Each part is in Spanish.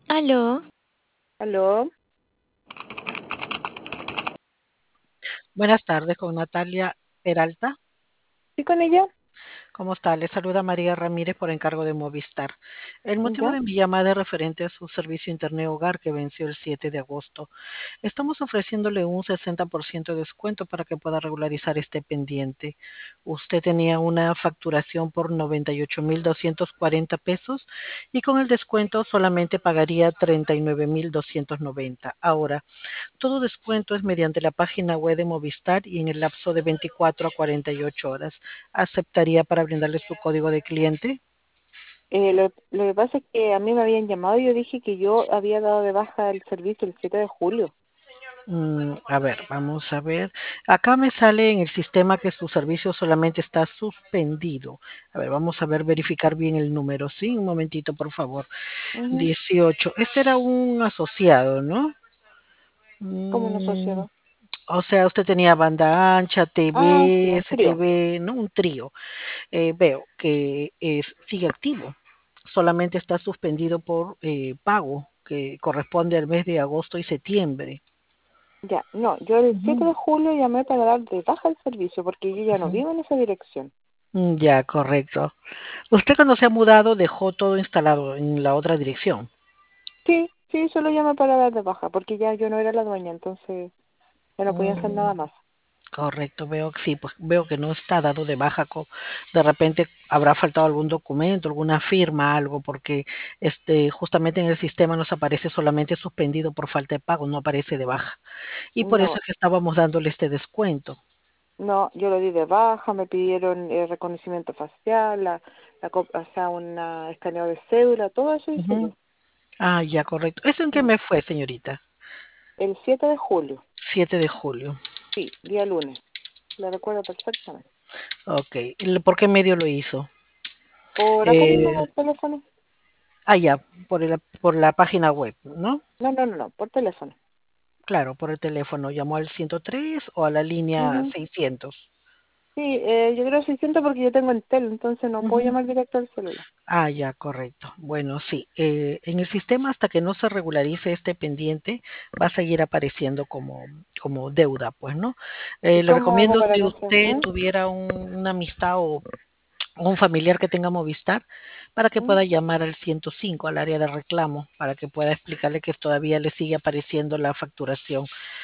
Aló, Aló, Buenas tardes con Natalia Peralta. ¿sí con ella? ¿Cómo está? Le saluda María Ramírez por encargo de Movistar. El motivo ¿Ya? de mi llamada es referente a su servicio Internet Hogar que venció el 7 de agosto. Estamos ofreciéndole un 60% de descuento para que pueda regularizar este pendiente. Usted tenía una facturación por 98.240 pesos y con el descuento solamente pagaría 39.290. Ahora, todo descuento es mediante la página web de Movistar y en el lapso de 24 a 48 horas. ¿Aceptaría para brindarle su código de cliente? Lo que pasa es que a mí me habían llamado y yo dije que yo había dado de baja el servicio el 7 de julio. A ver, vamos a ver. Acá me sale en el sistema que su servicio solamente está suspendido. A ver, vamos a ver, verificar bien el número. Sí, un momentito, por favor. Ujú. 18. Este era un asociado, ¿no? ¿Cómo no Mm, asociado? o sea, usted tenía banda ancha, Ah, sí, TV, un trío. STV, ¿no? Un trío. Veo que sigue activo. Solamente está suspendido por pago que corresponde al mes de agosto y septiembre. Ya, no, yo el 7 Ujú, de julio llamé para dar de baja el servicio porque yo ya no ujú. vivo en esa dirección. Ya, correcto. Usted cuando se ha mudado dejó todo instalado en la otra dirección. Sí, sí, solo llamé para dar de baja porque ya yo no era la dueña, entonces ya no podía hacer Mm, nada más. correcto, veo que sí, pues veo que no está dado de baja. De repente habrá faltado algún documento, alguna firma, algo, porque justamente en el sistema nos aparece solamente suspendido por falta de pago, no aparece de baja. Y por eso No, es que estábamos dándole este descuento. no, yo lo di de baja, me pidieron reconocimiento facial, o sea, una escaneo de cédula, todo eso hice Ujú. yo. Ah, ya, correcto. ¿Eso en qué Mm. mes fue, señorita? El 7 de julio, 7 de julio. sí, día lunes, lo recuerdo perfectamente. Ok. ¿Por qué medio lo hizo? Por acá mismo, Eh, por teléfono. ya, por la página web, ¿no? No, no, no, no, por teléfono. Claro, por el teléfono. ¿Llamó al 103 o a la línea Ujú. 600? Sí, yo creo 600 porque yo tengo Entel, entonces no puedo Ujú. llamar directo al celular. Ya, correcto. Bueno, sí. En el sistema, hasta que no se regularice este pendiente, va a seguir apareciendo como deuda, pues, ¿no? ¿Y Le cómo hago recomiendo para si no hacer? usted tuviera una amistad o un familiar que tenga Movistar para que ¿Mm? pueda llamar al 105, al área de reclamo, para que pueda explicarle que todavía le sigue apareciendo la facturación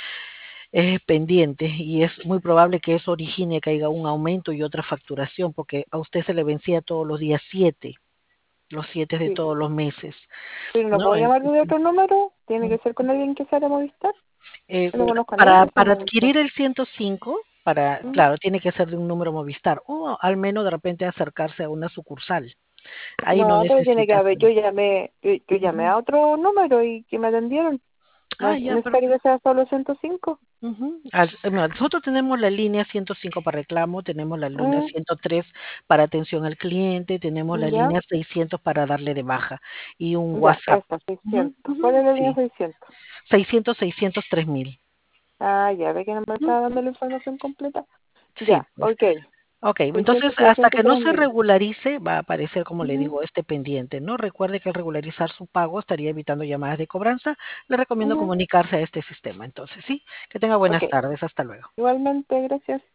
pendiente y es muy probable que eso origine que haya un aumento y otra facturación, porque a usted se le vencía todos los días 7, los 7 de Sí, todos los meses, pero no ¿no? puedo llamar de otro número, tiene que ser con alguien que sea de Movistar. Eh, Yo no conozco a nadie para, que sea para Movistar. adquirir el 105, ¿Mm? claro, tiene que ser de un número Movistar o al menos de repente acercarse a una sucursal. Ahí no No, pero tiene que necesita haber, hacer. yo llamé Ujú. a otro número y que me atendieron. No es Ya, necesario que perfecto. sea solo 105. Ujú. Mira, nosotros tenemos la línea 105 para reclamo, tenemos la línea ¿Mm? 103 para atención al cliente, tenemos la Ya, línea 600 para darle de baja y un ya, WhatsApp. esa, Ujú, 600. ujú, ¿Cuál es la línea sí, 600? 600, 600, 3000. Ah, ya, ve que no me Ujú, estaba dando la información completa. sí, Ya, pues. ok. Ok, entonces 600, hasta 600, que no se 3000. regularice va a aparecer, como le Ujú, digo, este pendiente, ¿no? Recuerde que al regularizar su pago estaría evitando llamadas de cobranza. Le recomiendo ujú. comunicarse a este sistema. Entonces, sí, que tenga Ok, buenas tardes. Hasta luego. igualmente, gracias.